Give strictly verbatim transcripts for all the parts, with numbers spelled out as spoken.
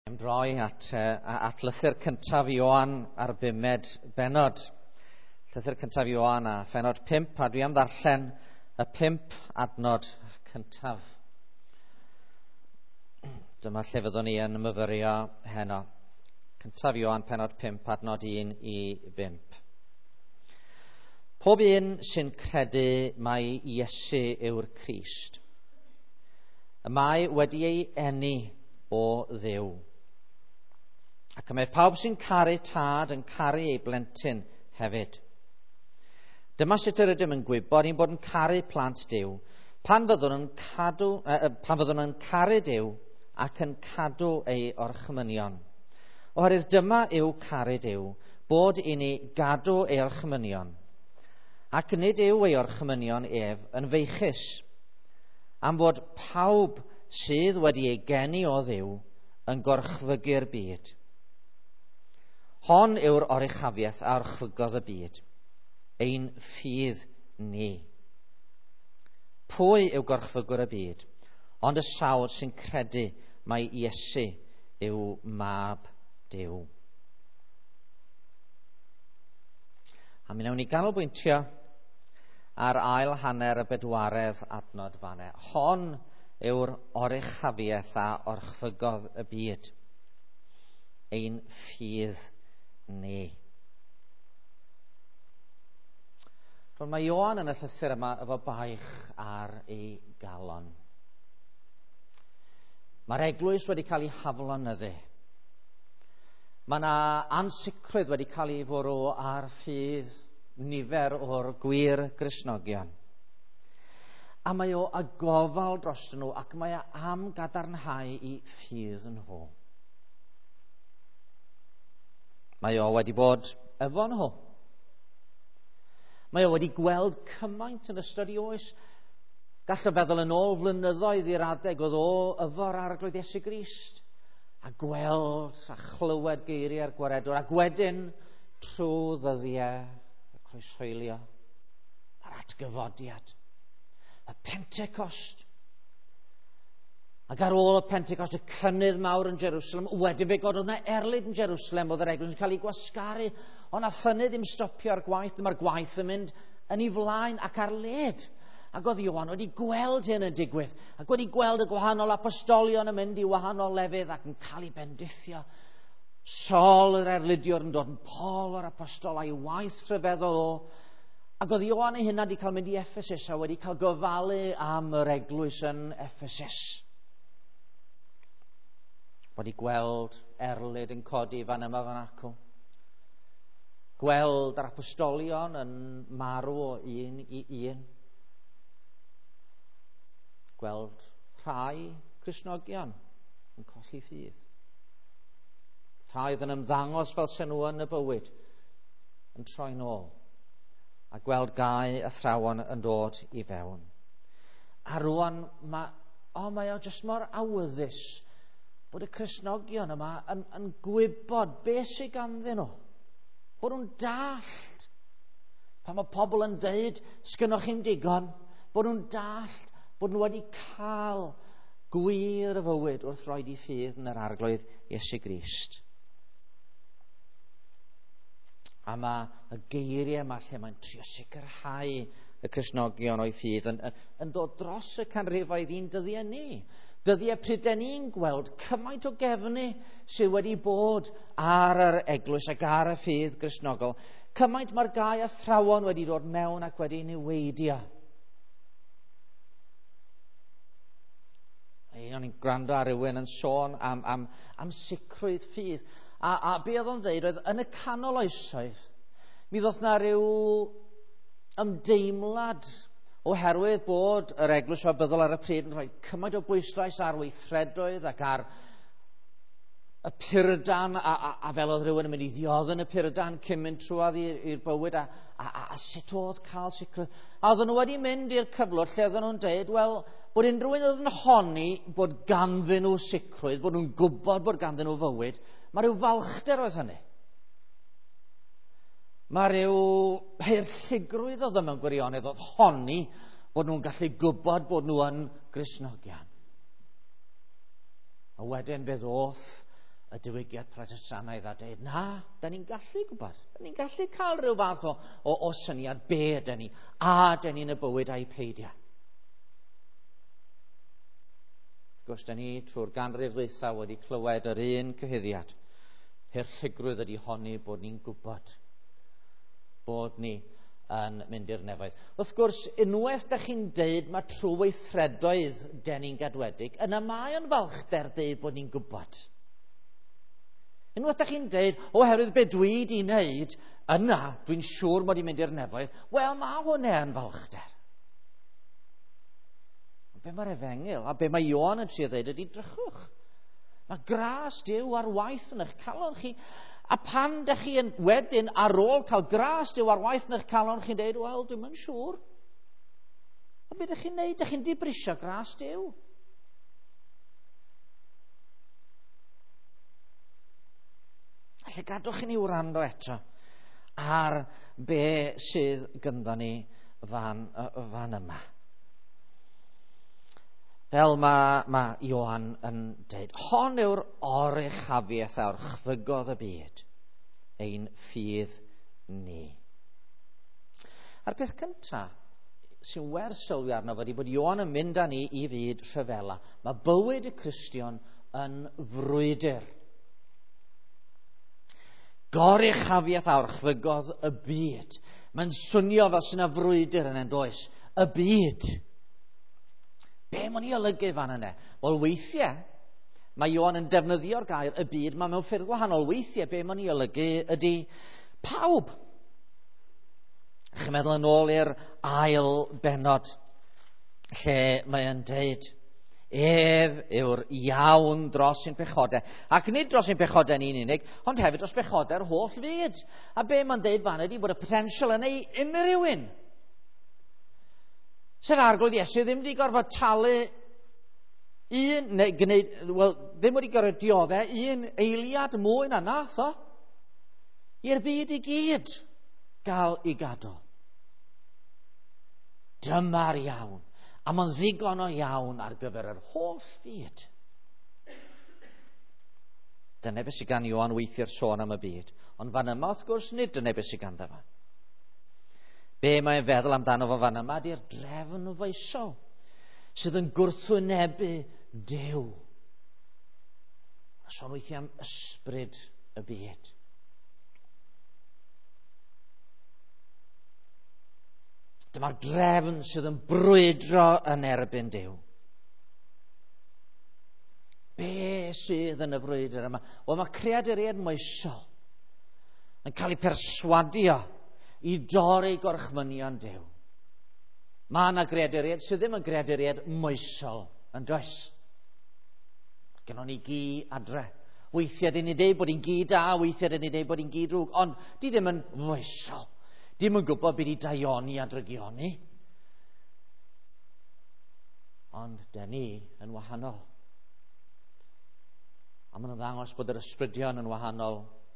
Yn droi at, uh, at lythyr cyntaf Ioan ar bumed benod. Llythyr cyntaf Ioan a phenod pump, a dwi am ddarllen y pump adnod cyntaf. Dyma lle fyddwn ni yn myfyrio heno. Cyntaf Ioan pennod pump adnod un i bump. Pob un sy'n credu mai Iesu yw'r Crist, y mae wedi ei eni o Dduw. Ac y mae pawb sy'n caru tad yn caru ei blentyn hefyd. Dyma sut yr ydym yn gwybod ni'n bod yn caru plant Duw, pan fyddwn yn, cadw, uh, pan fyddwn yn caru Duw ac yn cadw ei orchmynion. Oherwydd dyma yw caru Duw, bod i ni gadw ei orchmynion. Ac nid yw ei orchmynion ef yn feichus, am fod pawb sydd wedi ei geni o Dduw yn gorchfygu'r byd. Hon yw'r oruchafiaeth a orchfygodd y byd, ein ffydd ni. Pwy yw gorchfygwr y byd, ond y sawl sy'n credu mai Iesu yw mab Duw. A mi wnawn ni ganolbwyntio ar ail hanner y bedwaredd adnod fanne. Hon yw'r oruchafiaeth a orchfygodd y byd, ein ffydd ni. Rwy'n mae Ioan yn y llythyr yma efo baich ar ei galon. Mae'r eglwys wedi cael ei haflonyddu. Mae yna ansicrwydd wedi cael ei fwrw ar ffydd nifer o'r gwir Gristnogion. A mae o a gofal dros nhw ac mae o am gadarnhau i ffydd nhw. Mae o wedi bod efo nhw. Mae o wedi gweld cymaint yn ystod ei oes. Gall o feddwl yn ôl flynyddoedd i'r adeg oedd o efo'r arglwydd Iesu Grist, a gweld a chlywed geiriau'r gwaredwr, ac wedyn trwy ddyddiau y croeshoelio, yr atgyfodiad, y Pentecost. Ac ar ôl y Pentecost, y cynnydd mawr yn Jerusalem, wedi fe god oedd yna erlyd yn Jerusalem, oedd yr eglwys yn cael ei gwasgaru, ond a thynnu ddim stopio'r gwaith, dyma'r gwaith yn mynd yn ei flaen ac ar led. Ac oedd Ioan wedi gweld hyn yn digwydd, ac wedi gweld y gwahanol apostolion yn mynd i wahanol lefydd ac yn cael ei bendithio. Sol yr erlydiwr yn dod yn Paul yr apostol a'i waith rhyfeddol o. Ac oedd Ioan ei hynna wedi cael mynd i Ephesus a wedi cael gofalu am yr eglwys yn Ephesus. Wedi gweld erlyd yn codi fan yma fan acw. Gweld yr apostolion yn marw o un i un. Gweld rhai Cristnogion yn colli ffydd. Rhai yn ymddangos fel sen nhw yn y bywyd yn troi nôl. A gweld gau athrawon yn dod i fewn. A rwan, mae, o, mae o jyst mor awyddus bod y Cristnogion yma yn, yn gwybod beth sydd ganddyn nhw. Bod nhw'n dallt. Pan mae pobl yn deud, sgynnoch chi'n digon, bod nhw'n dallt bod nhw wedi cael gwir y fywyd wrth roed i ffydd yn yr arglwydd Iesu Grist. A mae y geiriau yma lle mae'n trio sicrhau y Cristnogion o'i ffydd yn, yn, yn dod dros y canrifoedd un dyddiau ni. Dyddiau pryd da ni'n gweld cymaint o gefnu sydd wedi bod ar yr eglwys ac ar y ffydd Gristnogol. Cymaint mae'r gau athrawon wedi dod mewn ac wedi niweidio. O'n i'n gwrando ar rywun yn sôn am, am, am sicrwydd ffydd. A, a be oedd o'n dweud, oedd yn y canol oesoedd, mi ddoth na ryw ymdeimlad oherwydd bod yr eglwys fabyddol ar y pryd yn rhoi cymaint o bwyslais ar weithredoedd ac ar y Puridan, a, a, a fel oedd rhywun yn mynd i ddiodd yn y Puridan cyn mynd trwad i'r bywyd, a, a, a, a sut oedd cael sicrwydd. A oedden nhw wedi mynd i'r cyflwr lle oedden nhw'n dweud, wel, bod unrhyw un oedd yn honni bod ganddyn nhw sicrwydd, bod nhw'n gwybod bod ganddyn nhw fywyd, mae rhyw falchder oedd hynny. Mae rhyw heirlligrwydd oedd yma yn gwirionedd oedd honni bod nhw'n gallu gwybod bod nhw yn Gristnogion. A wedyn fe ddoth y diwygiad Protestannaidd a dweud, na, da ni'n gallu gwybod. Da ni'n gallu cael rhyw fath o, o, o syniad be ydyn ni, a da ni'n y bywyd a'i peidio. Wrth gwrs, da ni trwy'r ganrif ddwytha wedi clywed yr un cyhuddiad. Perlligrwydd ydy honni bod ni'n gwybod bod ni yn mynd i'r nefoedd. Wrth gwrs, unwaith da chi'n deud mae trwy weithredoedd deni'n gadwedig, yna mae yn falchder deud bod ni'n gwybod. Unwaith da chi'n deud, oherwydd be dwi wedi wneud, yna dwi'n siŵr mod i'n mynd i'r nefoedd, wel mae hwnna yn falchder. Be mae'r Efengil, a be mae Ioan yn trio ddeud ydy drychwch. Mae gras Duw ar waith yn eich calon chi, a pan da chi yn wedyn ar ôl cael gras Duw ar waith yn eich calon, chi'n deud, wel, dwi'n yn siŵr. A be da chi'n neud? Da chi'n dibrisio gras Duw. Felly gadwch i ni wrando eto ar be sydd gynddon ni fan, fan yma. Fel mae, mae Ioan yn dweud, hon yw'r oruchafiaeth a wrchfygodd y byd, ein ffydd ni. A'r peth cyntaf sy'n werth sylwi arno fod i bod Ioan yn mynd â ni i fyd rhyfela. Mae bywyd y Cristion yn frwydr. Goruchafiaeth a wrchfygodd y byd. Mae'n swnio fel sy'n y frwydr yn endoes. Y byd. Be mae'n ei olygu fan yna? Wel, weithiau, mae Ioan yn defnyddio'r gair y byd, mae mewn ffyrdd wahanol. Weithiau, be mae'n ei olygu ydy pawb. Chi'n meddwl yn ôl i'r ail benod, lle mae'n deud, ef yw'r iawn dros ein pechodau. Ac nid dros ein pechodau ni'n unig, ond hefyd dros pechodau'r holl fyd. A be mae'n deud fan ydy bod y potensial yn ei unrhyw un. Sy'r arglwydd Iesu ddim wedi gorfod talu un, neu gwneud, wel, ddim wedi gorfod dioddau un eiliad mwy na nath o, i'r byd i gyd gael i gadw. Dyma'r iawn. A mae'n ddigon o iawn ar gyfer yr holl fyd. Dyna beth sy'n gan Ioan weithio'r sôn am y byd. Ond fan yma, wrth gwrs, nid dyna beth sy'n gan dda. Be mae'n feddwl amdano fo fan yma di'r drefn foesol sydd yn gwrthwynebu Duw. A sôn weithio am ysbryd y byd. Dyma'r drefn sydd yn brwydro yn erbyn Duw. Be sydd yn y frwydr yma? Wel, mae creaduriaid moesol yn cael ei perswadio i dorri gorchmynion Duw. Mae yna greaduriaid sydd ddim yn greaduriaid moesol yn does. Gynnon ni gi adre. Weithiau dyn ni dweud bod ni'n gi da, weithiau dyn ni dweud bod ni'n gi drwg, ond di ddim yn foesol. Dim yn gwybod beth i daioni a drygioni. Ond dyn ni yn wahanol. A maen nhw'n ddangos bod yr ysbrydion yn wahanol.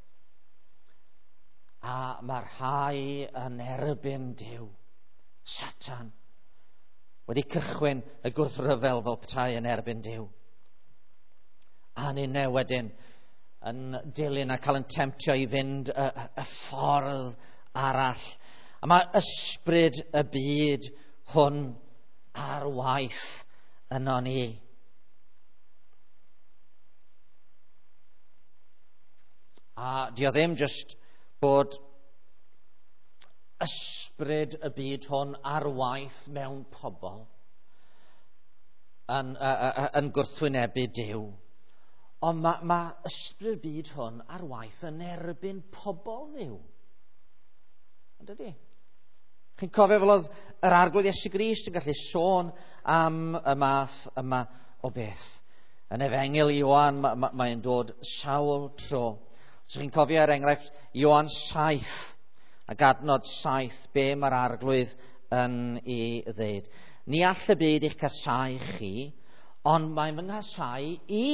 A mae'r rhai yn erbyn Duw. Satan wedi cychwyn y gwrthryfel fel petai yn erbyn Duw. A ninnau wedyn yn dilyn a cael yn temptio i fynd y, y ffordd arall. A mae ysbryd y byd hwn ar waith yno ni. A di o ddim just bod ysbryd y byd hwn ar waith mewn pobl yn, yn gwrthwynebu Duw. Ond mae, mae ysbryd y byd hwn ar waith yn erbyn pobl Dduw. Ond ydy. Chi'n cofio fel oedd yr arglwydd Iesu Grist yn gallu sôn am y math yma o beth. Yn Efengil Ioan mae'n ma, ma dod sawl tro. So chi'n cofio er enghraifft Ioan saith ac adnod saith be mae'r arglwydd yn ei ddeud. Ni all y byd eich casau chi, ond mae'n fy nghasau i.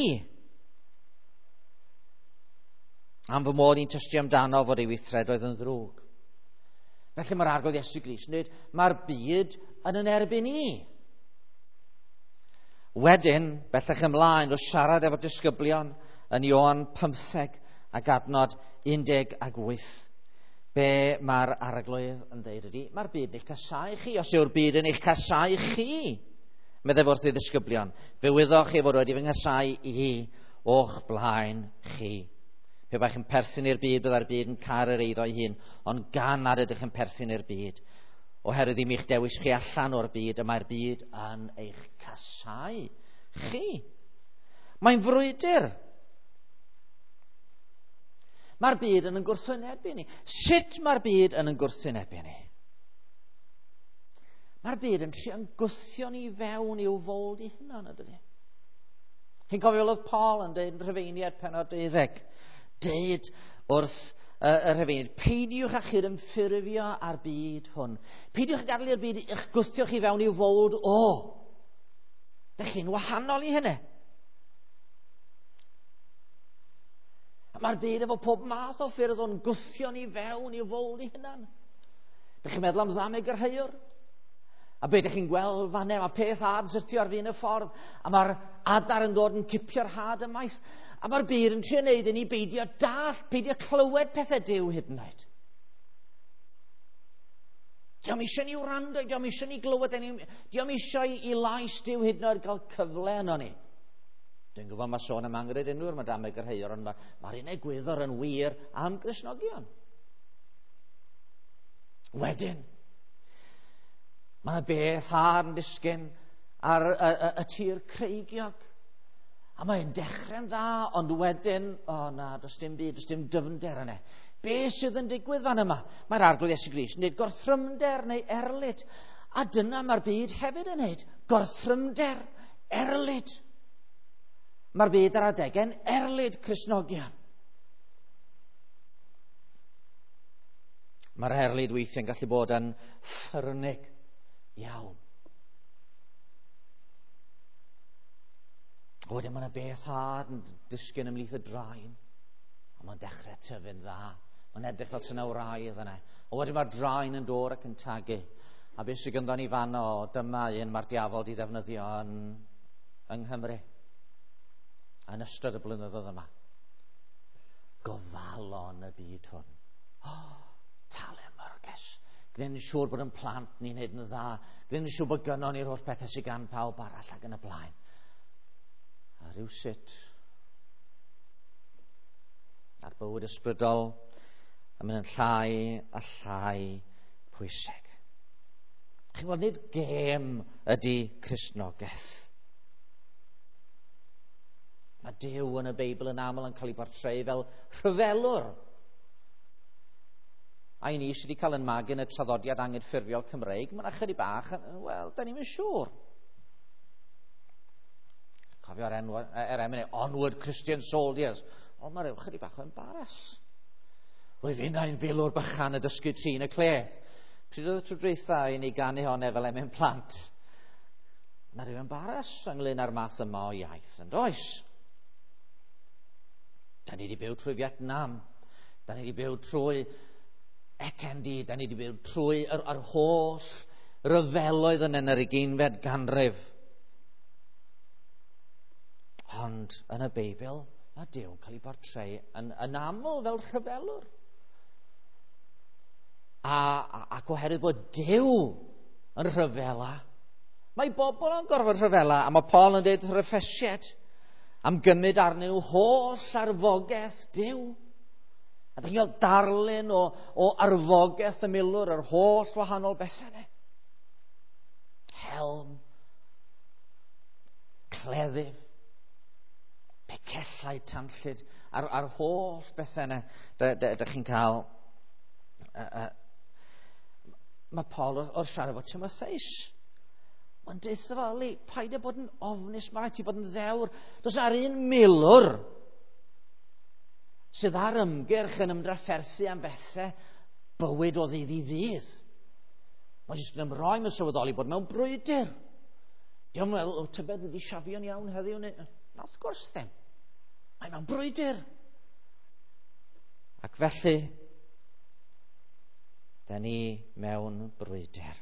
Am fy mod i'n tystio amdano fod ei weithredoedd yn ddrwg. Felly mae'r arglwydd Iesu Grist yn dweud, mae'r byd yn yn erbyn i. Wedyn, bellach ymlaen, o siarad efo disgyblion yn Ioan pymtheg ac adnod un deg ac wyth. Be mae'r arglwydd yn deud ydy, mae'r byd yn eich casau chi. Os yw'r byd yn eich casau chi, meddai wrth ei ddisgyblion, fe wyddwch chi fod wedi fy nghasau i o'ch blaen chi. Pe bych yn perthyn i'r byd, byddai'r byd yn car yr eiddo ei hun, ond gan nad ydych yn perthyn i'r byd. Oherwydd i mi'ch dewis chi allan o'r byd, y mae'r byd yn eich casau chi. Mae'n frwydr. Mae'r byd yn yn gwrthwynebu ni. Sut mae'r byd yn yn gwrthwynebu ni? Mae'r byd yn trio yn gwthio ni fewn i'w fold i hunan, ydy. Chi'n cofio oedd Paul yn deud yn Rhufeiniaid pennod deuddeg, deud wrth y uh, Rhufeiniaid, peidiwch â chi'r ymffurfio ar byd hwn. Peidiwch â gadael i'r byd i'ch gwthio chi fewn i'w fold o. Dych chi'n wahanol i hynny. Mae'r byd efo pob math o ffyrdd o'n gwthio ni fewn i'w fold i hunan. Dych chi'n meddwl am ddameg yr heiwr? A be ydych chi'n gweld fan e, mae peth had syrtio ar fin y ffordd, a mae'r adar yn dod yn cipio'r had ymaith, a mae'r byd yn trio wneud i ni beidio dall, beidio clywed pethau Duw hyd yn oed. Diom eisiau ni wrando, diom eisiau ni glywed, diom eisiau i lais Duw hyd yn oed gael cyfle yno ni. Dwi'n gwybod mae sôn am angred enw'r mae dameg yr heiwr, ond mae'r ma un egwyddor yn wir am Gristnogion. Wedyn, mae yna beth ar yn disgyn ar y, y, y tir creigiog. A mae'n dechrau'n dda, ond wedyn, o oh, na, does dim byd, does dim dyfnder yna. Be sydd yn digwydd fan yma? Mae'r arglwydd Iesu Grist yn dweud gorthrymder neu erlyd. A dyna mae'r byd hefyd yn dweud, gorthrymder, erlyd. Mae'r byd ar adegen erlyd Cristnogion. Mae'r erlyd weithiau'n gallu bod yn ffyrnig iawn. Wedyn mae yna beth had yn disgyn ymlith y draen. A mae'n dechrau tyfu'n dda. Mae'n edrych fel sy'n awraidd yna. A wedyn mae'r draen yn dod ac yn tagu. A beth sydd gynddon ni fan o, dyma un mae'r diafol di ddefnyddio yn, yng Nghymru. Yn ystod y blynyddoedd yma. Gofalon y byd hwn. O, oh, talen myrges. Gwneud yn siŵr bod yn plant ni'n neud yn dda. Gwneud yn siŵr bod gynnon ni'r holl pethau sydd gan pawb arall ac yn y blaen. A rhywsut, a'r bywyd ysbrydol yn mynd yn llai a llai pwysig. Chi'n gweld, nid gêm ydy Cristnogaeth. Mae Duw yn y Beibl yn aml yn cael ei bortreu fel rhyfelwr. A i ni sydd wedi cael yn magu yn y traddodiad angydffurfiol Cymreig, mae'n chydig bach, wel, da ni'n siŵr. Cofio ar enw, er emyn, onward Christian soldiers. O, mae'r chydig bach o embaras. Roedd fynd a'n filwr bychan y dysgu trin y cleth. Pryd oedd y tro dweitha i ni ganu honnau fel emyn plant. Mae rhyw embaras ynglyn â'r math yma o iaith, yn does? Da ni wedi byw trwy Vietnam. Da ni wedi byw trwy Ecendi. Da ni wedi byw trwy yr, yr holl ryfeloedd yn yn yr ugeinfed ganrif. Ond yn y Beibl, mae Duw yn cael ei bortreu yn, yn aml fel rhyfelwr. A, a, ac oherwydd bod Duw yn rhyfela, mae bobl yn gorfod rhyfela, a mae Paul yn dweud wrth Effesied am gymryd arnyn nhw holl arfogaeth Duw. A ddech chi'n cael darlun o, o arfogaeth y milwr, yr holl wahanol bethau yna. Helm, cleddyf, pecellau tanllyd, a'r, ar holl bethau yna ydych chi'n cael. Uh, uh, mae Paul o'r siarad fod Timotheus. Mae'n deitha fel, li, paid e bod yn ofnus, mae rhaid ti bod yn ddewr. Does ar un milwr sydd ar ymgyrch yn ymdrafferthu am bethau bywyd o ddydd i ddydd. Mae jyst yn ymroi mewn sylweddoli bod mewn brwydr. Diolch fel, o tybed wedi siafio'n iawn heddiw. Na, wrth gwrs ddim. Mae mewn brwydr. Ac felly, da ni mewn brwydr.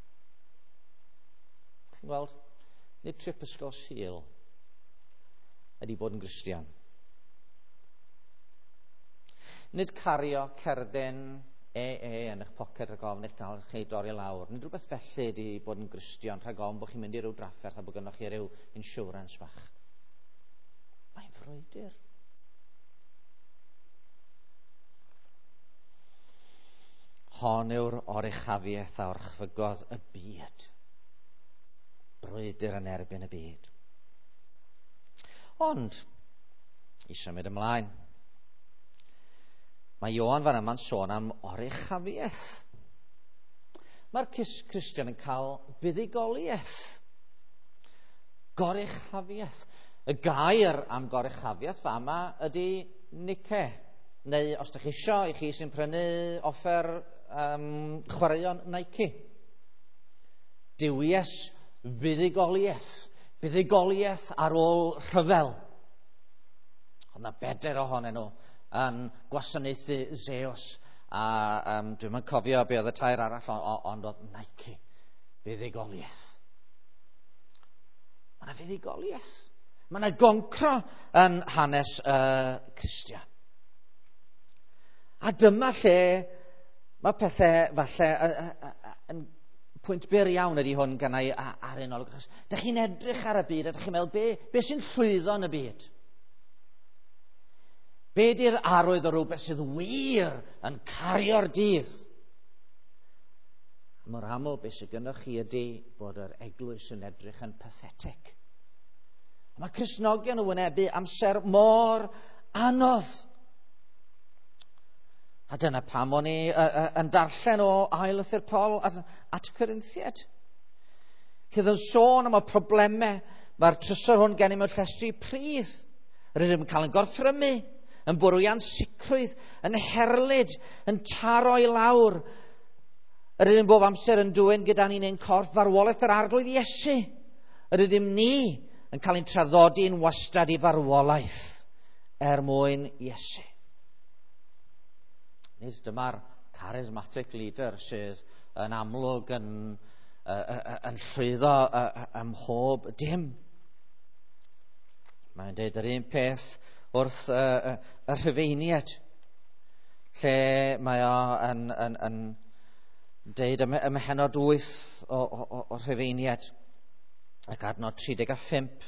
Chi'n gweld, nid trip ysgol Sul. ydy bod yn Gristion. Nid cario cerden e e yn eich poced rhag ofn eich gael chi dorri lawr. Nid rhywbeth felly ydy bod yn Gristion rhag ofn bod chi'n mynd i ryw drafferth a bod gennych chi ryw insurance bach. Mae'n frwydr. Hon yw'r oruchafiaeth a orchfygodd y byd. Brwydr yn erbyn y byd. Ond, i symud ymlaen, mae Ioan fan yma'n sôn am oruchafiaeth. Mae'r Cristion yn cael buddigoliaeth. Goruchafiaeth. Y gair am goruchafiaeth fa yma ydy Nike. Neu os ydych chi isio, i chi sy'n prynu offer um, chwaraeon Nike. Diwies buddigoliaeth. Buddigoliaeth ar ôl rhyfel. Ond na bedair ohonyn nhw yn gwasanaethu Zeus. A um, dwi'n yn cofio be oedd y tair arall, ond oedd Nike. Buddigoliaeth. Mae yna buddigoliaeth. Mae yna goncro yn hanes uh, Cristion. A dyma lle mae pethau falle yn pwynt byr iawn ydy hwn gan ei ar un olwg. Dych chi'n edrych ar y byd a dych chi'n meddwl be, be sy'n llwyddo yn y byd? Be di'r arwydd o rhywbeth sydd wir yn cario'r dydd? Mor aml beth sydd gennych chi ydy bod yr eglwys yn edrych yn pathetic. Mae Cristnogion yn wynebu amser mor anodd. A dyna pam o'n i uh, uh, yn darllen o ail ythyr Paul at, at Corinthiad. Cydd yn sôn am y problemau mae'r trysor hwn gen i mewn llestri pridd. Rydym yn cael yn gorthrymu, yn bwrw i ansicrwydd, yn herlyd, yn taro i lawr. Rydym bob amser yn dwyn gyda ni'n ein corff farwolaeth yr arglwydd Iesu. Rydym ni yn cael ein traddodi'n wastad i farwolaeth er mwyn Iesu. Nid dyma'r charismatic leader sydd yn amlwg yn, uh, uh, yn llwyddo uh, ym mhob dim. Mae'n dweud yr un peth wrth uh, y Rhufeiniaid, lle mae o yn, yn, yn dweud ym, ym Mhenod wyth o, o, o Rhufeiniaid, ac adnod tri deg a phump.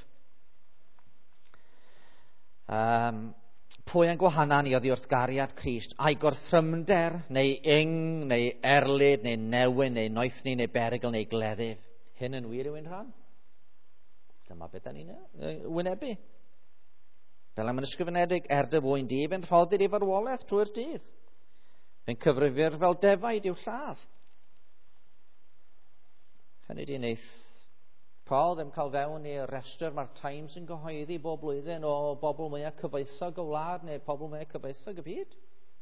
Um, Pwy yn gwahanol ni oddi wrth gariad Crist, a'i gorthrymder, neu ing, neu erlyd, neu newyn, neu noethni, neu berygl, neu gleddyf. Hyn yn wir yw ein rhan. Dyma beth da ni'n wynebu. Fel am yn ysgrifenedig, er dy fwy'n di, fe'n rhoddir i farwolaeth trwy'r dydd. Fe'n cyfrifir fel defaid i'w lladd. Hynny di wneith Paul ddim cael fewn i'r restr mae'r Times yn gyhoeddi bob blwyddyn o bobl mwyaf cyfoethog y wlad neu pobl mwyaf cyfoethog y byd.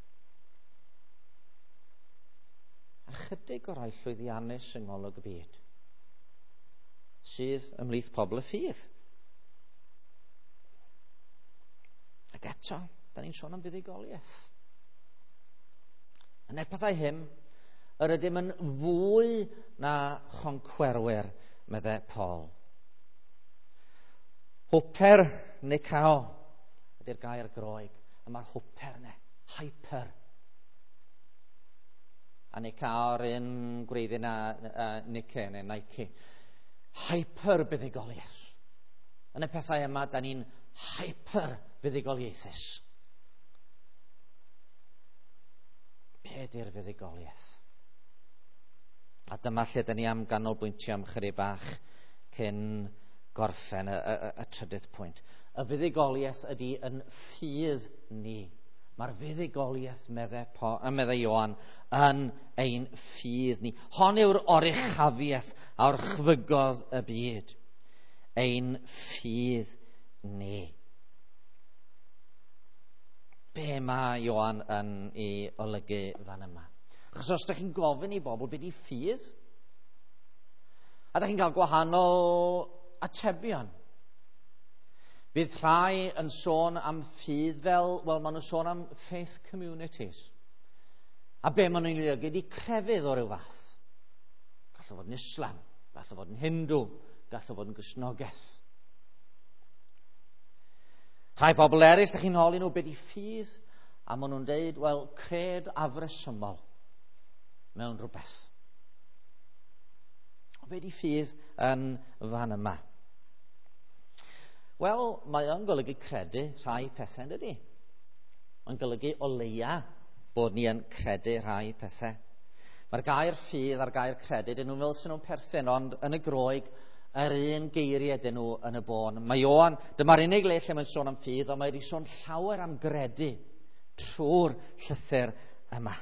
A chydig o rai llwyddiannus yng ngolwg y byd sydd ymhlith pobl y ffydd. Ac eto, da ni'n sôn am buddigoliaeth. Yn epethau hyn, yr ydym yn fwy na choncwerwyr, meddai Paul. Hwper Nikao ydy'r gair Groeg, a mae'r hwper ne, hyper. A Nikao ar un gwreiddyn a, a Nike neu Nike. Hyper buddigoliaeth. Yn y pethau yma, da ni'n hyper buddigoliaethus. Be di'r buddigoliaeth? A dyma lle da ni am ganolbwyntio am chydig bach cyn gorffen y, y, y, y trydydd pwynt. Y fuddigoliaeth ydy yn ffydd ni. Mae'r fuddigoliaeth, meddai, meddai Ioan, yn ein ffydd ni. Hon yw'r oruchafiaeth a orchfygodd y byd. Ein ffydd ni. Be mae Ioan yn ei olygu fan yma? Achos os ydych chi'n gofyn i bobl beth i ffydd, a ydych chi'n cael gwahanol atebion. Bydd rhai yn sôn am ffydd fel, wel, maen nhw'n sôn am faith communities. A be maen nhw'n olygu i crefydd o ryw fath. Gall o fod yn Islam, gall o fod yn Hindw, gall o fod yn Gristnogaeth. Rhai bobl eraill, ydych chi'n holi nhw beth i ffydd, a maen nhw'n dweud, wel, cred afresymol mewn rhywbeth. Be di ffydd yn fan yma? Wel, mae o'n golygu credu rhai pethau yn dydi. Mae'n golygu o leia bod ni yn credu rhai pethau. Mae'r gair ffydd a'r gair credu, dyn nhw'n fel sy'n nhw'n perthyn, ond yn y Groeg, yr un geiriau dyn nhw yn y bôn. Mae Ioan, dyma'r unig le lle mae'n sôn am ffydd, ond mae wedi sôn llawer am gredu trwy'r llythyr yma.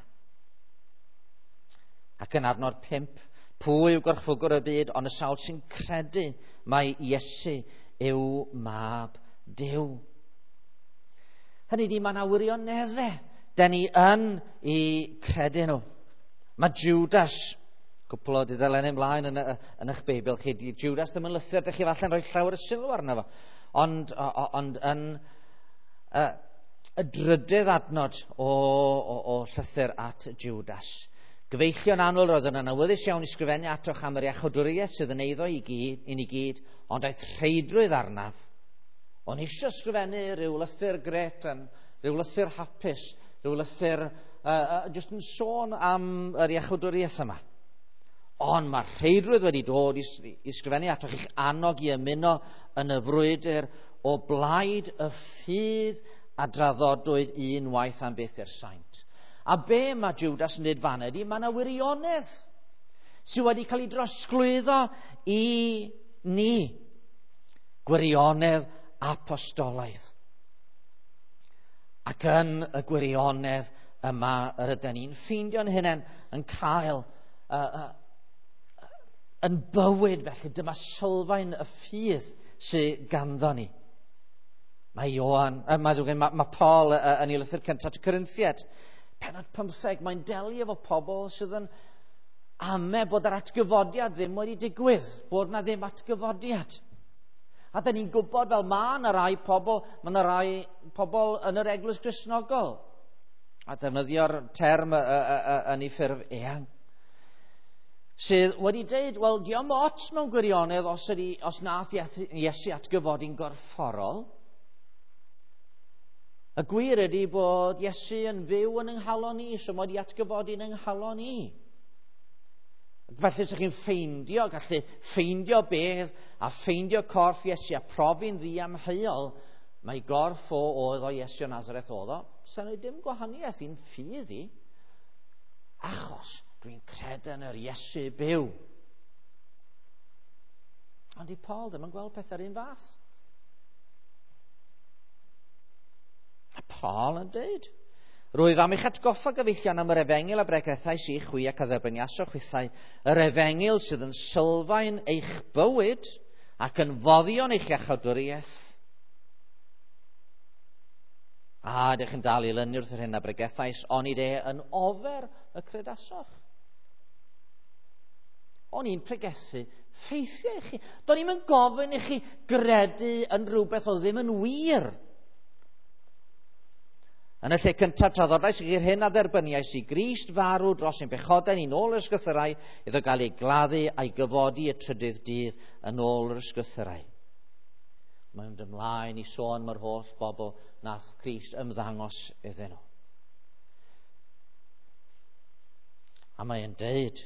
Ac yn adnod pump, pwy yw gorchfwgwr y byd, ond y sawl sy'n credu mae Iesu yw mab Duw. Hynny di, mae yna wirioneddau den ni yn i credu nhw. Mae Judas, cwpl o dudalennau ymlaen yn, yn eich Beibl chi, Judas ddim yn lythyr, ydych chi falle'n rhoi llawer y sylw arno fo, ond, ond yn uh, y drydydd adnod o, o, o llythyr at Judas. Gyfeillio'n annwyl roedd yn awyddus iawn i sgrifennu atoch am yr iachawdwriaeth sydd yn eiddo i gyd, i ni gyd, ond aeth rheidrwydd arnaf. O'n eisiau sgrifennu rhyw lythyr gret, rhyw lythyr hapus, rhyw lythyr uh, uh, jyst yn sôn am yr iachawdwriaeth yma. Ond mae rheidrwydd wedi dod i, i sgrifennu atoch i'ch annog i ymuno yn y frwydr o blaid y ffydd a draddodwyd unwaith am beth i'r saint. A be mae Judas yn dweud fan ydy, mae yna wirionedd sydd wedi cael ei drosglwyddo i ni. Gwirionedd apostolaidd. Ac yn y gwirionedd yma yr ydyn ni'n ffeindio'n hunain yn cael uh, uh, yn bywyd felly. Dyma sylfaen y ffydd sydd ganddo ni. Mae Ioan, uh, mae, mae, mae Paul uh, yn ei lythyr cyntaf at y Corinthiaid, Pennod pymtheg, mae'n delio efo pobl sydd yn ame bod yr atgyfodiad ddim wedi digwydd, bod na ddim atgyfodiad. A da ni'n gwybod fel mae yna rai pobl, mae yna rai pobl yn yr eglwys Gristnogol, a defnyddio'r term uh, uh, uh, yn ei ffurf eang, sydd wedi dweud, wel, diom ots mewn gwirionedd os, ydi, os nath Iesu atgyfodi'n gorfforol. Y gwir ydy bod Iesu yn fyw yn ynghalon ni, so mae wedi atgyfodi'n ynghalon ni. Felly, ydych chi'n ffeindio, gallu ffeindio beth a ffeindio corff Iesu a profi'n ddiamheuol, mae gorff o oedd o Iesu o Nazareth oedd o. Sa'n ei dim gwahaniaeth i'n ffydd i, achos dwi'n credu yn yr Iesu byw. Ond i Paul ddim yn gweld pethau'r un fath. Paul yn dweud, rwyf am eich atgoffa gyfeillion am yr efengil a bregethau sy'ch chwi ac adderbynniaso chwithau, yr efengil sydd yn sylfaen eich bywyd ac yn foddion eich iachawdwriaeth. A ydych chi'n dal i lynu wrth yr hyn a bregethais, ond i de yn ofer y credasoch. O'n i'n pregethu ffeithiau i chi. Do'n i'm yn gofyn i chi gredu yn rhywbeth o ddim yn wir. Yn y lle cyntaf traddodais i'r hyn a dderbyniais i Grist farw dros ein pechodau ni'n ôl yr ysgythyrau iddo gael ei gladdu a'i gyfodi y trydydd dydd yn ôl yr ysgythyrau. Mae'n mynd ymlaen i sôn mae'r holl bobl nath Crist ymddangos iddyn nhw. A mae'n deud,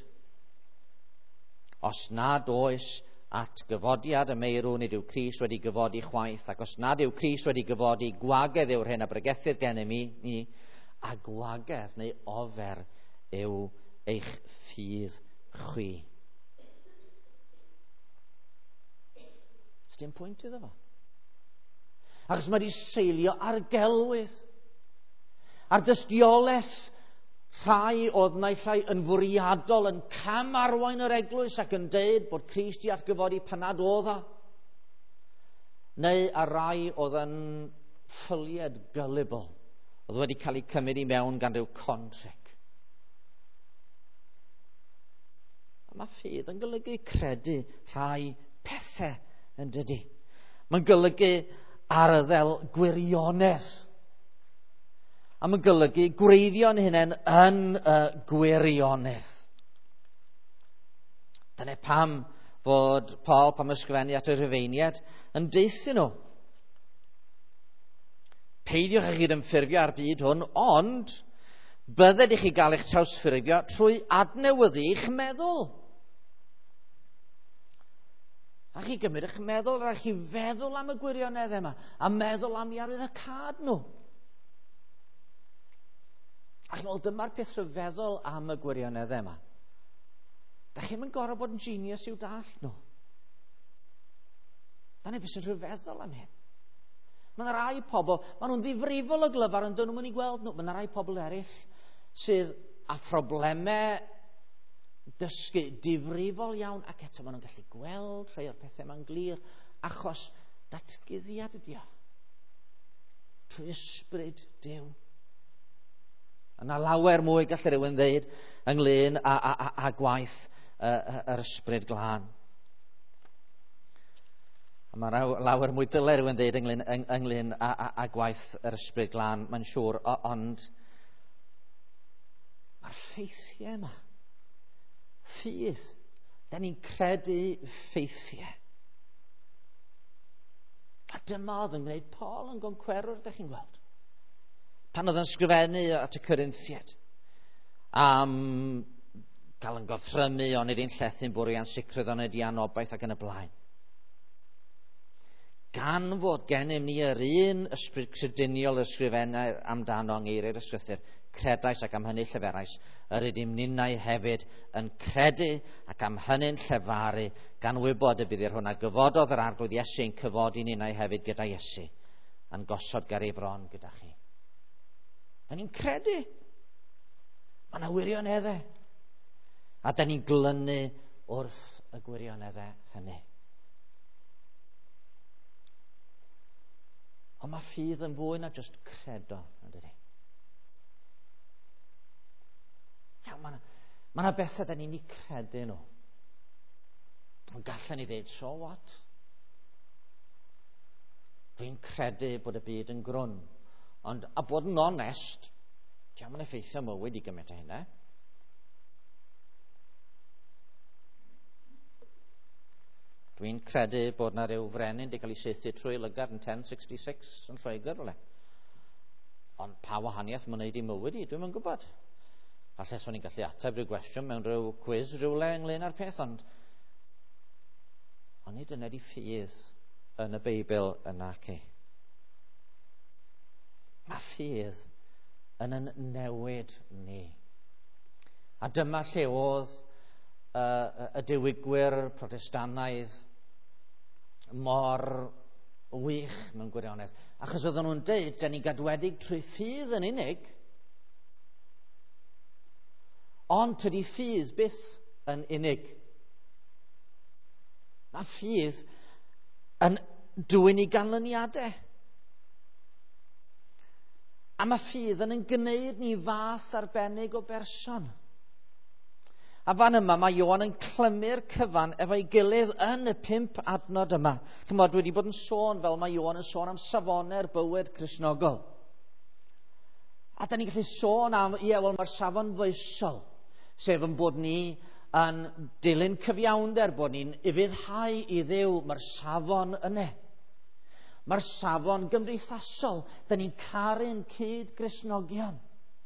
os nad oes at gyfodiad y meirw nid yw Crist wedi gyfodi chwaith, ac os nad yw Crist wedi gyfodi, gwagedd yw'r hyn a bregethydd gen i mi, ni, a gwagedd neu ofer yw eich ffydd chwi. Ys dim pwynt iddo fo. Achos mae wedi seilio ar gelwydd, ar dystiolaeth rhai oedd naillai yn fwriadol yn camarwain yr eglwys ac yn deud bod Crist i atgyfodi pan nad oedd o. Neu a rai oedd yn ffyliad gullible, oedd wedi cael ei cymryd i mewn gan ryw contric. A mae ffydd yn golygu credu rhai pethau yn dydy. Mae'n golygu arddel gwirionedd. A mae'n golygu gwreiddio'n hunain yn y gwirionedd. Dyna pam fod Paul, pam ysgrifennu at y Rhufeiniaid, yn deithio nhw. Peidiwch â chi ymffurfio ar byd hwn, ond bydded i chi gael eich trawsffurfio trwy adnewyddu eich meddwl. A chi gymryd eich meddwl, a chi feddwl am y gwirioneddau yma, a meddwl am i arwyddocad nhw. Ac yn ôl, dyma'r peth rhyfeddol am y gwirioneddau yma. Da chi'n mynd gorau bod yn genius i'w dallt nhw. Dyna beth sy'n rhyfeddol am hyn. Mae yna rai pobl, maen nhw'n ddifrifol o glyfar, ond dyn nhw'n mynd i gweld nhw. Mae yna rai pobl eraill sydd â phroblemau dysgu difrifol iawn, ac eto maen nhw'n gallu gweld rhai o'r pethau yma'n glir, achos datguddiad ydi o. Trwy ysbryd Duw. Yna lawer mwy gall rhywun ddeud ynglyn â, a, a, a gwaith yr ysbryd glân. Mae lawer mwy dyle rhywun ddeud ynglyn, ynglyn â, a, a gwaith yr ysbryd glân, mae'n siŵr, ond mae'r ffeithiau yma, ffydd, da ni'n credu ffeithiau. A dyma oedd yn gwneud Paul yn goncwerwr, da chi'n gweld. Pan oedd yn sgrifennu at y Corinthiad am gael yn gothrymu ond nid un llethin bwrw i'n sicrwydd ond ydi anobaith ac yn y blaen. Gan fod gennym ni yr un ysbryd crediniol ysgrifennau amdano yng ngeiriau'r ysgrythur, credais ac am hynny lleferais, yr ydym ninnau hefyd yn credu ac am hynny'n llefaru, gan wybod y bydd i'r hwnna gyfododd yr arglwydd Iesu'n cyfodi ninnau hefyd gyda Iesu, yn gosod gar ei bron gyda chi. Da ni'n credu. Mae yna wirioneddau. A da ni'n glynu wrth y gwirioneddau hynny. Ond mae ffydd yn fwy na just credo, ynddi? Iawn, mae yna bethau da ni'n ei credu nhw. Ond gallen ni ddeud, so what? Dwi'n credu bod y byd yn grwn. Ond, a bod yn onest, diolch yn effeithio mywyd i gymryd o hynna. Dwi'n credu bod na ryw frenin wedi cael ei saethu trwy lygad yn ten sixty-six yn Lloegr, ole. Ond pa wahaniaeth mae'n neud i mywyd i, dwi'n yn gwybod. Falle swn i'n gallu ateb rhyw gwestiwn mewn rhyw quiz rhywle ynglyn â'r peth, ond ond nid yna di ffydd yn y Beibl yna ci. Mae ffydd yn yn newid ni. A dyma lle oedd uh, y diwygwyr Protestanaidd mor wych mewn gwirionedd. Achos oedden nhw'n dweud, da ni gadwedig trwy ffydd yn unig, ond tydi ffydd byth yn unig. Mae ffydd yn dwyn i ganlyniadau. A mae ffydd yn yn gwneud ni fath arbennig o berson. A fan yma mae Ioan yn clymu'r cyfan efo'i gilydd yn y pump adnod yma. Chymod, wedi bod yn sôn fel mae Ioan yn sôn am safonau'r bywyd Cristnogol. A da ni'n gallu sôn am, ie, wel mae'r safon foesol, sef yn bod ni yn dilyn cyfiawnder, bod ni'n ufuddhau i Dduw, mae'r safon yna. Mae'r safon gymdeithasol, da ni'n caru'n cyd Gristnogion.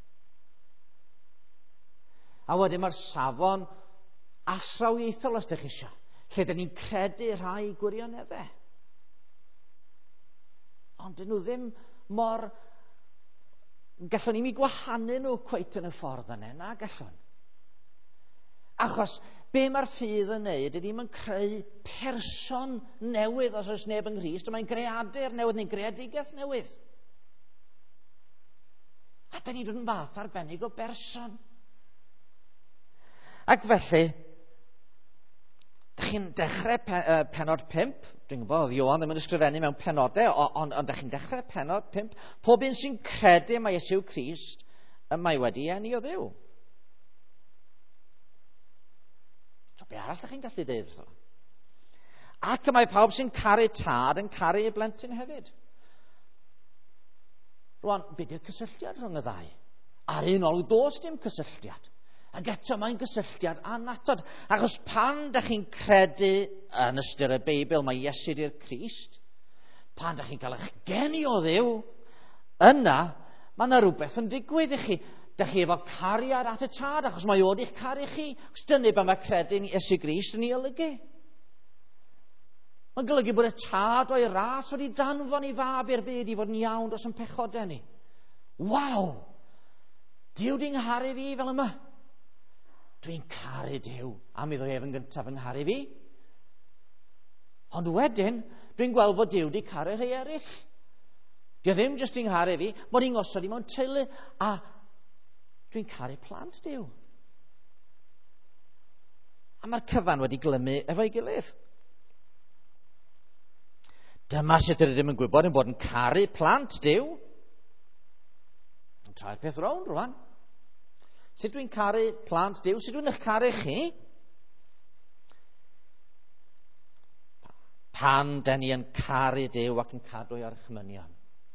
A wedyn mae'r safon athrawieithol os ydych chi eisiau, lle da ni'n credu rhai gwirioneddau. Ond dyn nhw ddim mor... Gallwn ni mi gwahanu nhw cweit yn y ffordd yna, na gallwn. Achos be mae'r ffydd yn neud ydy mae'n creu person newydd os oes neb yng Nghrist, mae'n greadur newydd neu'n greadigaeth newydd. A da ni dod yn fath arbennig o berson. Ac felly, da chi'n dechrau pe, uh, penod pump, dwi'n gwybod, oedd Ioan ddim yn ysgrifennu mewn penodau, ond on, on, da chi'n dechrau penod pump, pob un sy'n credu mae Iesu Crist y mae wedi eni o Dduw. So be arall da chi'n gallu deud wrtho? Ac y mae pawb sy'n caru tad yn caru ei blentyn hefyd. Rwan, be di'r cysylltiad rhwng y ddau? Ar un ôl dos dim cysylltiad. Ac eto mae'n gysylltiad anatod. Achos pan da chi'n credu yn ystyr y Beibl mae Iesu di'r Crist, pan da chi'n cael eich geni o Dduw, yna, mae yna rhywbeth yn digwydd i chi. Dych chi efo cariad at y tad, achos mae oedd i'ch caru chi. Os dyna be mae credu'n Iesu Grist yn ei olygu. Mae'n golygu bod y tad o'i ras wedi danfon i fab i'r byd i fod yn iawn dros yn pechodau ni. Waw! Duw di'n ngharu fi fel yma. Dwi'n caru Duw. A mi ddoi ef yn gyntaf yn ngharu fi. Ond wedyn, dwi'n gweld fod Duw di caru rhai eraill. Dio ddim jyst i'n ngharu fi, bod i'n gosod i mewn teulu. A dwi'n caru plant Duw. A mae'r cyfan wedi glymu efo'i gilydd. Dyma sut dydyn ddim yn gwybod yn bod yn caru plant Duw. Yn trai'r peth rownd rwan. Sut dwi'n caru plant Duw? Sut dwi'n eich caru chi? Pan den ni yn caru Duw ac yn cadw ar chmynion.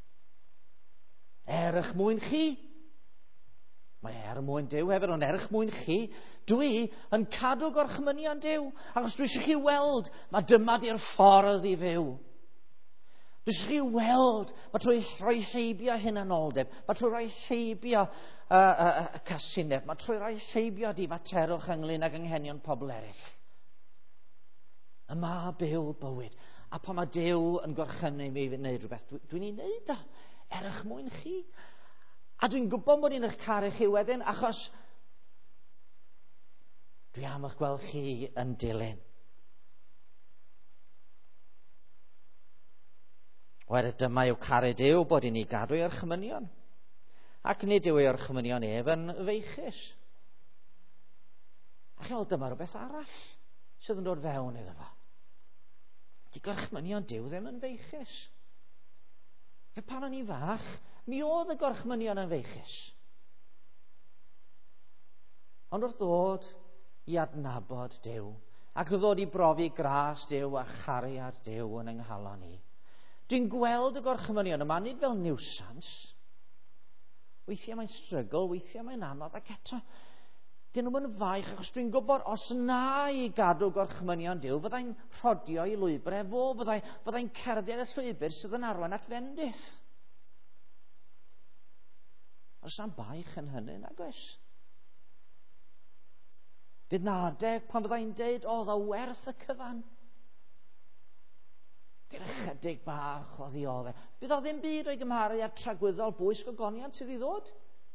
Er eich mwyn chi. Mae er mwyn Duw hefyd, ond erch mwyn chi, dwi yn cadw gorchmynion Duw, achos dwi eisiau chi weld, mae dyma di'r ffordd i fyw. Dwi eisiau chi weld, mae trwy rhoi heibio hunanoldeb, mae trwy rhoi heibio y uh, uh, uh, casineb, mae trwy rhoi heibio di faterwch ynglyn ag anghenion pobl eraill. Yma byw bywyd. A pan mae Duw yn gorchynnu mi i wneud rhywbeth, dwi'n ei wneud o, er eich mwyn chi. A dwi'n gwybod bod ni'n eich caru chi wedyn, achos dwi am eich gweld chi yn dilyn. Wedyn dyma yw caru Duw bod ni'n ei gadw i'r chmynion. Ac nid yw ei'r chmynion ef yn feichus. A chi weld dyma rhywbeth arall sydd yn dod fewn iddo fo. Di gorchmynion Duw ddim yn feichus. Fe pan o'n i fach, mi oedd y gorchmynion yn feichus. Ond wrth ddod i adnabod Duw, ac wrth ddod i brofi gras Duw a chariad Duw yn yng nghalon ni, dwi'n gweld y gorchmynion yma nid fel niwsans. Weithiau mae'n strygl, weithiau mae'n anodd, ac eto, dyn nhw'n faich, achos dwi'n gwybod os na i gadw gorchmynion Duw, fyddai'n rhodio i lwybrau fo, fyddai'n fyddai cerdded y llwybr sydd yn arwain at fendith. Os na'n baich yn hynny, nag oes. Bydd na adeg pan fyddai'n deud, o, dda werth y cyfan. Dy'r ychydig bach o ddioddau. Bydd o ddim byd o'i gymharu â'r tragwyddol bwys gogoniant sydd i ddod.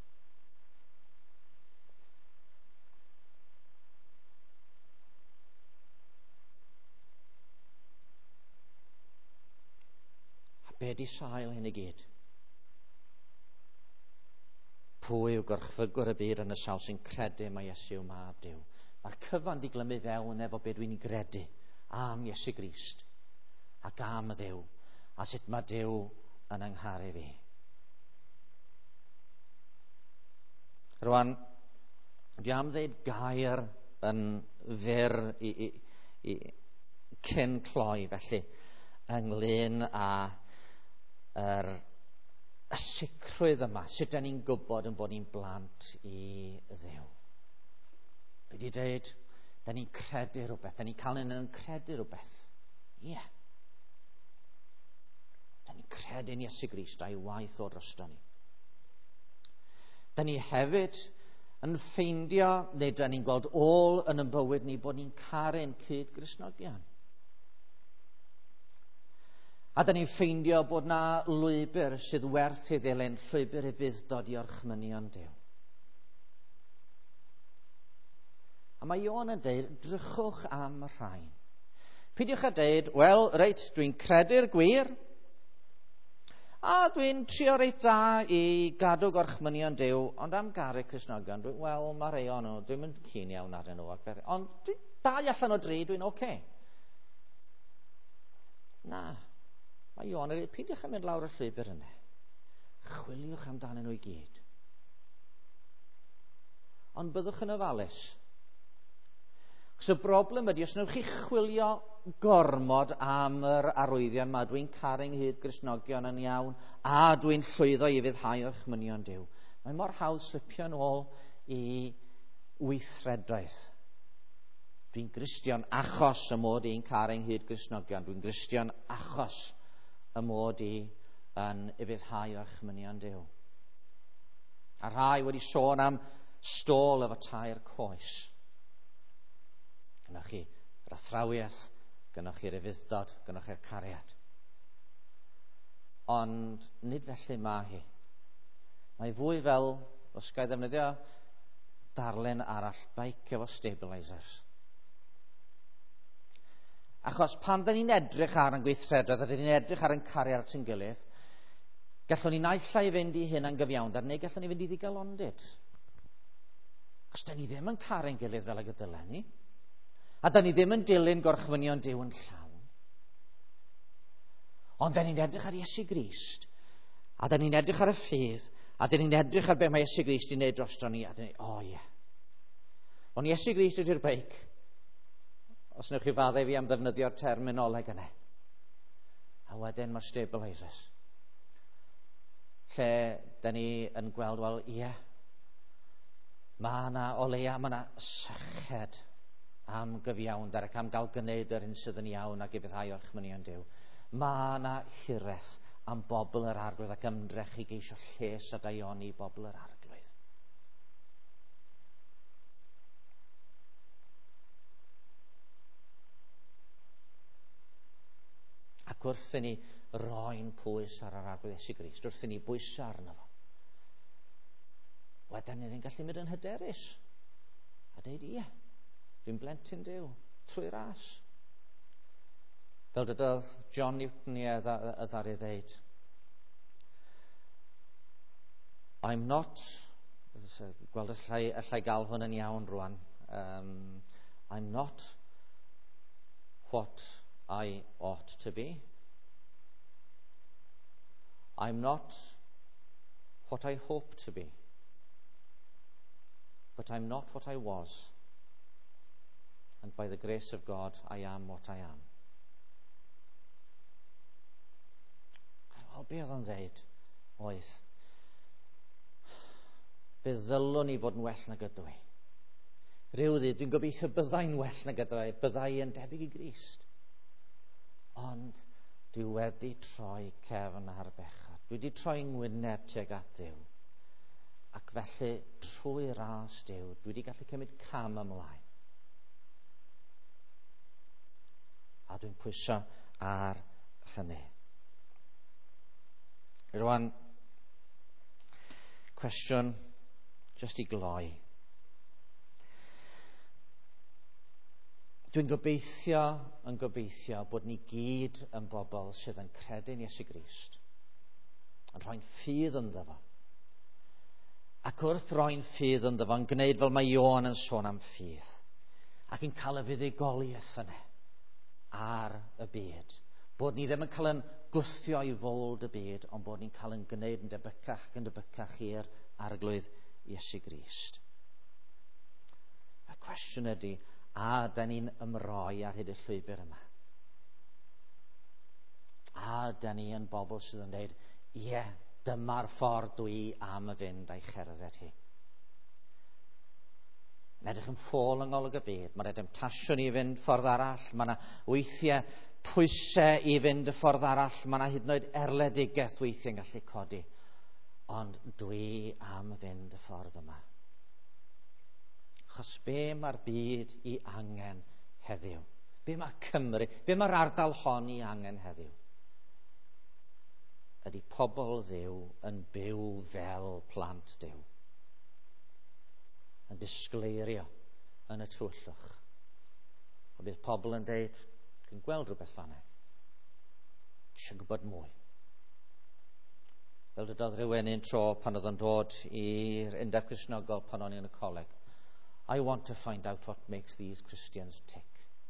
A be di sail hyn i gyd? Pwy yw gorchfygwr y byd yn y sawl sy'n credu mae Iesu yw mab Duw. Mae'r cyfan di glymu fewn efo be dwi'n gredu am Iesu Grist ac am y Dduw a sut mae Duw yn yngharu fi. Rwan, dwi am ddeud gair yn fyr i, i, i cyn cloi felly ynglyn â yr y sicrwydd yma, sut da ni'n gwybod yn bod ni'n blant i Dduw. Fe di dweud, da ni'n credu rhywbeth, da ni'n cael yn credu rhywbeth. Ie. Yeah. Da ni'n credu yn Iesu Grist a'i waith o drosto ni. Da ni hefyd yn ffeindio, neu da ni'n gweld ôl yn y bywyd ni, bod ni'n caru'n cyd Gristnogion. A da ni'n ffeindio bod na lwybr sydd werth i ddilyn, llwybr i fuddod i orchmynion Duw. A mae Ioan yn dweud, drychwch am y rhain. Pidiwch a dweud, wel, reit, dwi'n credu'r gwir, a dwi'n trio reit dda i gadw gorchmynion Duw, ond am garu Cristnogion, dwi, wel, mae rhai o'n nhw, dwi'n mynd cyn iawn arnyn nhw, ac ond dwi'n dau allan o dri, dwi'n oce. Okay. Na. Mae Ioan yn dweud, pidiwch a mynd lawr y llwybr yna. Chwiliwch amdanyn nhw i gyd. Ond byddwch yn ofalus. Cos y broblem ydy, os wnewch chi chwilio gormod am yr arwyddion yma, dwi'n caru ynghyd Gristnogion yn iawn, a dwi'n llwyddo i fyddhau o'ch mynion Duw. Mae mor hawdd slipio nôl i weithredoedd. Dwi'n Gristion achos y mod i'n caru ynghyd Gristnogion. Dwi'n Gristion achos y mod i yn ufuddhau o'ch mynion Duw. A rhai wedi sôn am stôl efo tair coes. Gynnwch chi yr athrawiaeth, gynnwch chi'r ufuddod, gynnwch chi'r cariad. Ond nid felly mae hi. Mae fwy fel, os gael ddefnyddio darlun arall, beic efo stabilisers. Achos pan da ni'n edrych ar yn gweithredoedd, a da ni'n edrych ar yn cariad at ein gilydd, gallwn ni naill ai fynd i hyn yn gyfiawnder, neu gallwn ni fynd i ddigalondyd. Os da ni ddim yn caru ein gilydd fel y gydylen ni, a da ni ddim yn dilyn gorchmynion Duw yn llawn, ond da ni'n edrych ar Iesu Grist, a da ni'n edrych ar y ffydd, a da ni'n edrych ar be mae Iesu Grist i wneud drosto ni, a da ni, o ie. Ond Iesu Grist ydy'r beic, os newch chi faddau fi am ddefnyddio'r terminoleg yna. A wedyn mae'r stabilisers. Lle da ni yn gweld, wel, ie, mae yna, o leia, mae yna syched am gyfiawnder ac am gael gwneud yr hyn sydd yn iawn ac ufuddhau o'ch mynion Duw. Mae yna hiraeth am bobl yr arglwydd ac ymdrech i geisio lles a daioni bobl yr arglwydd. Ac wrth i ni roi'n pwys ar yr arglwydd Iesu Grist, wrth i ni bwysio arno fo, wedyn ni'n gallu mynd yn hyderus a dweud, ie, dwi'n blentyn Duw trwy ras. Fel dydodd John Newton i ddari ddeud, I'm not, gweld y llai gael hwn yn iawn rwan, um, I'm not what I ought to be. I'm not what I hope to be. But I'm not what I was. And by the grace of God, I am what I am. O, be oedd o'n ddeud? Oedd. Fe ddylwn ni fod yn well nag ydw i. Ryw ddydd, dwi'n gobeithio byddai'n well nag ydw i, byddai yn debyg i Grist. Ond dwi wedi troi cefn ar bechod. Dwi wedi troi ngwyneb tuag at Duw. Ac felly, trwy ras Duw, dwi wedi gallu cymryd cam ymlaen. A dwi'n pwysio ar hynny. Rwan, cwestiwn jyst i gloi. Dwi'n gobeithio yn gobeithio bod ni gyd yn bobl sydd yn credu'n Iesu Grist, yn rhoi'n ffydd ynddo fo. Ac wrth roi'n ffydd ynddo fo, yn gwneud fel mae Ioan yn sôn am ffydd, ac yn cael y fuddugoliaeth yna ar y byd. Bod ni ddim yn cael yn gwthio i fold y byd, ond bod ni'n cael yn gwneud yn debycach ac yn debycach i'r arglwydd Iesu Grist. Y cwestiwn ydy, a da ni'n ymroi ar hyd y llwybr yma? A da ni yn bobl sydd yn dweud, ie, dyma'r ffordd dwi am y fynd a'i cherdded hi. Mae'n edrych yn ffôl yng ngolwg y byd. Mae'n edrych yn tasiwn i fynd ffordd arall. Mae yna weithiau pwysau i fynd y ffordd arall. Mae yna hyd yn oed erledigaeth weithiau yn gallu codi. Ond dwi am fynd y ffordd yma. Achos be mae'r byd i angen heddiw? Be mae Cymru, be mae'r ardal hon i angen heddiw? Ydy pobl Dduw yn byw fel plant Duw. Yn disgleirio yn y twyllwch. O bydd pobl yn dweud, dwi'n gweld rhywbeth fanna. Eisiau gwybod mwy. Fel dydodd rhywun un tro pan oedd yn dod i'r Undeb Cristnogol pan o'n i yn y coleg. I want to find out what makes these Christians tick.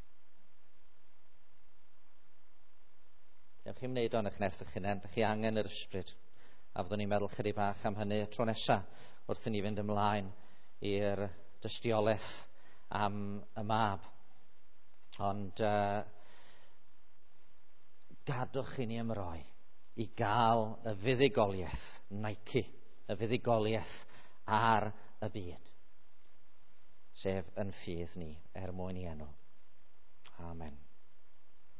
Dewch chi'n wneud o'n eich nerth eich hunain, dych chi angen yr ysbryd. A fyddwn ni'n meddwl chydig bach am hynny tro nesaf wrth i ni fynd ymlaen i'r dystiolaeth am y mab. Ond uh, gadwch i ni ymroi i gael y fuddugoliaeth Nike, y fuddugoliaeth ar y byd, sef yn ffydd ni er mwyn i enw. Amen.